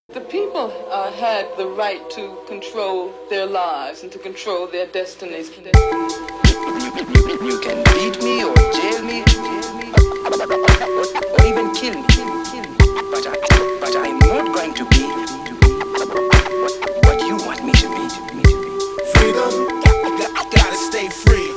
The people had the right to control their lives and to control their destinies. You can beat me or jail me or even kill me. But I'm not going to be what you want me to be. Freedom, gotta stay free.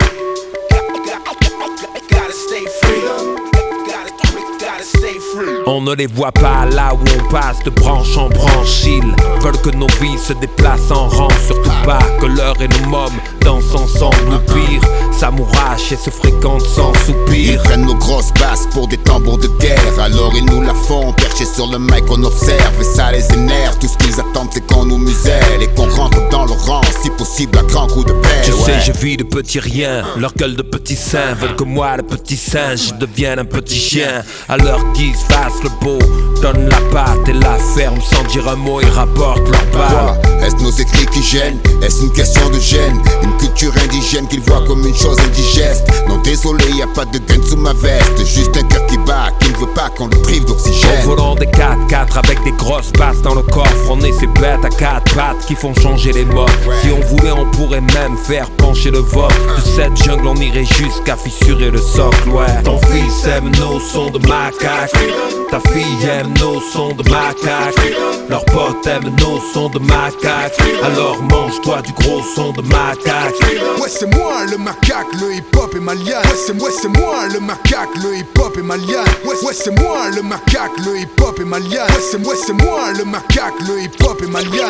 Gotta stay free. Gotta stay free. On ne les voit pas là où on passe de branche en branche. Ils veulent que nos vies se déplacent en rang. Surtout pas que l'heure et nos mômes dansent ensemble. Ou pire, s'amourachent et se fréquentent sans soupir. Ils prennent nos grosses basses pour des tambours de guerre. Alors ils nous la font, perchés sur le mic on observe. Et ça les énerve, tout ce qu'ils attendent c'est qu'on nous muselle. Et qu'on rentre dans le rang, si possible à grands coups de pelle. Tu sais je vis de petits riens, leur gueule de petits seins veulent que moi le petit singe devienne un petit chien. À leur guise fasse le beau, donne la patte et la ferme sans dire un mot, ils rapportent leur part. Est-ce nos écrits qui gênent? Est-ce une question de gêne? Une culture indigène qu'ils voient comme une chose indigeste? Non désolé, y a pas de gun sous ma veste. Juste un cœur qui bat, qui ne veut pas qu'on le prive d'oxygène. Au volant des 4x4 avec des grosses basses dans le coffre. On est ces bêtes à 4 pattes qui font changer les modes. Si on voulait on pourrait même faire pencher le vote. De cette jungle on irait jusqu'à fissurer le socle, ouais. Ton fils aime nos sons de macaque, ta fille aime nos sons de macaque, leurs potes aiment nos sons de macaque. Alors mange-toi du gros son de macaque. Ouais c'est moi le macaque, le hip-hop est malien. Ouais c'est moi le macaque, le hip-hop est malien. Ouais c'est moi le macaque, le hip-hop est malien. Ouais c'est moi le macaque, le hip-hop est malien.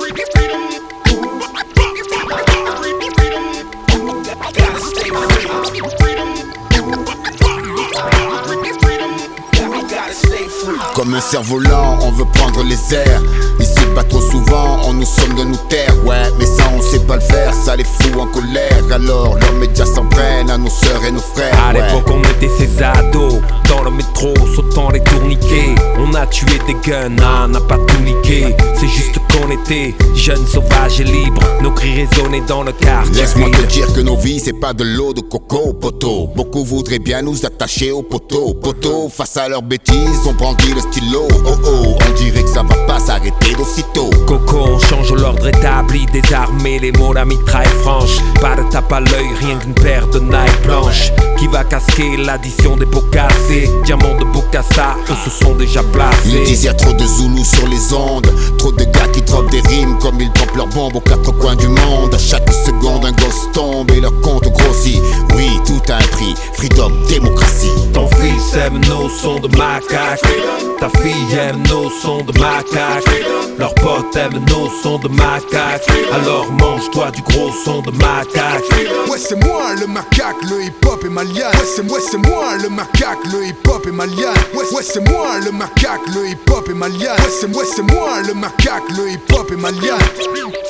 Comme un cerf-volant, on veut prendre les airs. Ici pas trop souvent, on nous somme de nous taire. Ouais, mais ça on sait pas le faire, ça les fout en colère. Alors leurs médias s'en prennent à nos sœurs et nos frères. À l'époque on était ces ados, dans le métro, sautant les tourniquets. On a tué des guns, on n'a pas tout niqué. C'est juste qu'on était jeunes, sauvages et libres. Nos cris résonnaient dans le quartier. Laisse-moi te dire que nos vies c'est pas de l'eau de coco, poteau. Beaucoup voudraient bien nous attacher au poteau. Poteau, face à leurs bêtises, on brandit le stylo. Oh oh, on dirait que ça va pas s'arrêter d'aussitôt. Coco, on change l'ordre établi, désarmé, les mots, la mitraille franche. Pas de tape à l'œil, rien qu'une paire de Nike blanches. Qui va casquer l'addition des pots cassés? Diamants de Bokassa, eux se sont déjà placés. Ils disent y'a trop de Zoulous sur les ondes. Trop de gars qui dropent des rimes comme ils dropent leurs bombes aux quatre coins du monde. À chaque seconde un gosse tombe et leur compte grossit. Oui, tout a un prix, freedom, démocratie. Ton fils aime nos sons de macaque, ta fille aime nos sons de macaque, leurs potes aiment nos sons de macaque. Alors mange-toi du gros son de macaque. Ouais c'est moi le macaque, le hip-hop est malien. Ouais c'est moi le macaque, le hip-hop est malien. Ouais c'est moi le macaque, le hip-hop est malien. Ouais c'est moi le macaque, le hip-hop est malien.